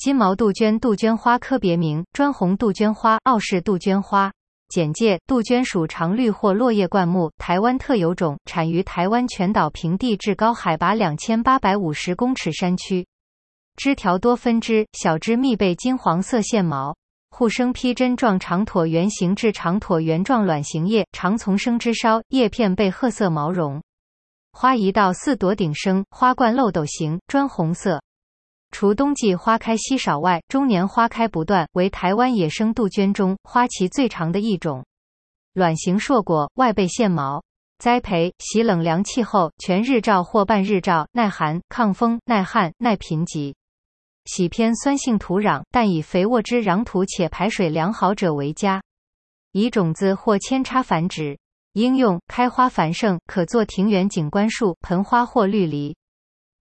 金毛杜鹃，杜鹃花科别名：专红杜鹃花、澳式杜鹃花。简介：杜鹃属常绿或落叶灌木，台湾特有种，产于台湾全岛平地至高海拔2850公尺山区。枝条多分枝，小枝密被金黄色线毛。互生披针状长椭圆形至长椭圆状卵形叶，常丛生枝梢，叶片被褐色毛绒。花1到4朵顶生，花冠漏斗形，专红色。除冬季花开稀少外，终年花开不断，为台湾野生杜鹃中花期最长的一种。卵形硕果，外被线毛。栽培：喜冷凉气候，全日照或半日照，耐寒、抗风、耐旱、耐贫瘠。喜偏酸性土壤，但以肥沃之壤土且排水良好者为佳。以种子或扦插繁殖。应用：开花繁盛，可做庭园景观树、盆花或绿篱。